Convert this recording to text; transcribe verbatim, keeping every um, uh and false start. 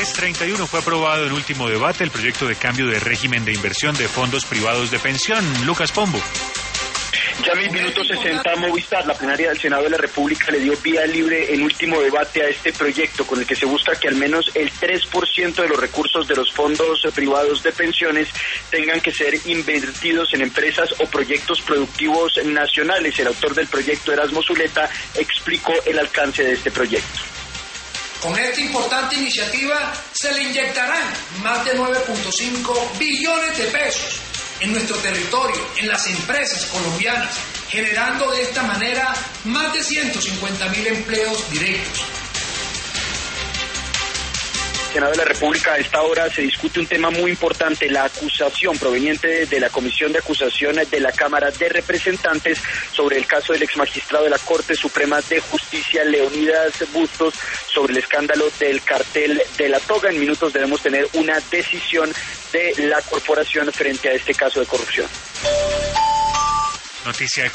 tres treinta y uno fue aprobado en último debate el proyecto de cambio de régimen de inversión de fondos privados de pensión. Lucas Pombo. Ya en minuto sesenta, Movistar, la plenaria del Senado de la República, le dio vía libre en último debate a este proyecto con el que se busca que al menos el tres por ciento de los recursos de los fondos privados de pensiones tengan que ser invertidos en empresas o proyectos productivos nacionales. El autor del proyecto, Erasmo Zuleta, explicó el alcance de este proyecto. Con esta importante iniciativa se le inyectarán más de nueve punto cinco billones de pesos en nuestro territorio, en las empresas colombianas, generando de esta manera más de ciento cincuenta mil empleos directos. En el Senado de la República a esta hora se discute un tema muy importante, la acusación proveniente de la Comisión de Acusación de la Cámara de Representantes sobre el caso del exmagistrado de la Corte Suprema de Justicia, Leonidas Bustos, sobre el escándalo del cartel de la toga. En minutos debemos tener una decisión de la corporación frente a este caso de corrupción. Noticia